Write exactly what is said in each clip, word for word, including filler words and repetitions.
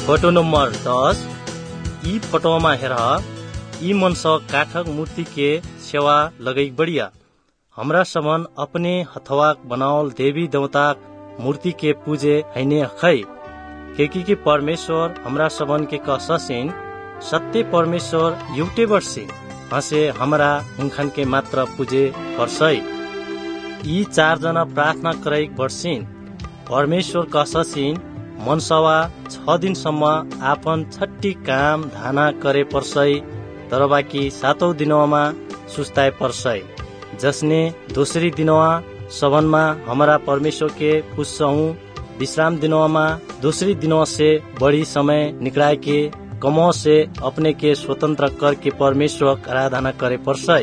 Photo number दस। ई photo में हेर ई मनस काठक मूर्ति के सेवा लगई बढ़िया। हमरा समन अपने हथवाक बनावल देवी देवता मूर्ति के पूजे हैने खै केकी के परमेश्वर हमरा समन के कससिन सत्य परमेश्वर एउटै वर्षिन हसे हमरा हुनखन के मात्र पूजे पर्सै। यी चार जना प्रार्थना करे वर्षिन परमेश्वर कससिन मनसवा छ दिनसम्म आफन छट्टी काम धाना करे पर्सै तर बाँकी सातौं दिनवा सुस्ताए पर्सै। जसने दोस्री दिनवा सबनमा हमारा परमेश्वर के पुछहूँ विश्राम दिनवा दोस्री दिनवा से बड़ी समय निकलाए के कमो से अपने के स्वतंत्र करके परमेश्वर आराधना करे पर्सै।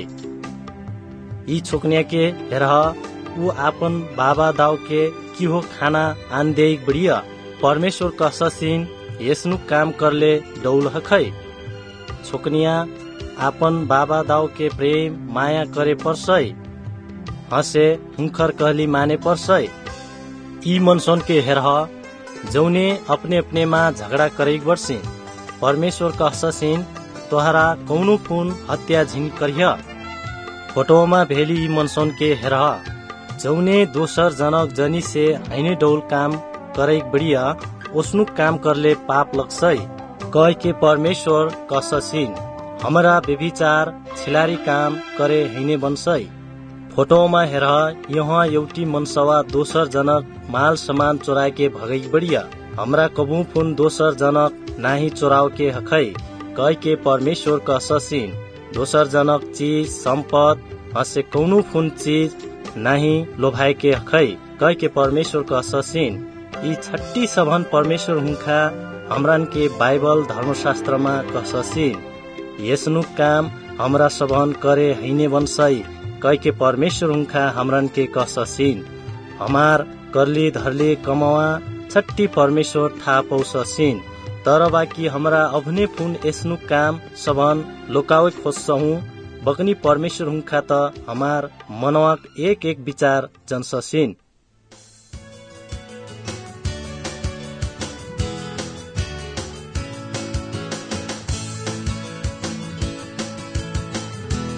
यी छोकनिया के हेर ऊ आपन बाबा दाऊ के की हो खाना आन दे बढ़िया परमेश्वर कससिन यसनु काम करले डौल हखै। छोकनिया आपन बाबा दाऊ के प्रेम माया करे पर्सै हसे हुंखर कहली माने पर्सै। यी मनसन के हेर जौने अपने अपने मा झगड़ा करे वर्षिन परमेश्वर कससिन तोहरा कौनो पुन हत्या झिन करिया। फोटोमा भेली यी मनसन के हेर जौने दोसर जनक जनी से हैने डौल काम करे बढ़िया ओसनु काम करले पाप लग्सै कह के परमेश्वर कससिन हमरा व्यभिचार छिलारी काम करे हैने बन्सै। फोटोमा हेर यहाँ एउटी मनसवा दोसर जनक माल सामान चोराए के भगई बढ़िया हमरा कबू फुन दोसर जनक नाही चोराव के हखै कह के परमेश्वर कससिन दोसर जनक चीज संपत हसे कौनो फुन चीज नाही लोभाए के हखै कह के परमेश्वर कससिन। यी छट्टी सबन परमेश्वर हुंखा हमरान के बाइबल धर्मशास्त्र में कससिन यसनु काम हमरा सबन करे हैने बन्सै कह के परमेश्वर हुंखा हमरान के कससिन। हमार करली धरली कमावा छट्टी परमेश्वर था पौससिन तर बाकी हमरा अभने फुन यसनु काम सबन लोकावे खोजसहूँ बकनी परमेश्वर हुंखा त हमार मनवाक एक एक विचार जनससिन।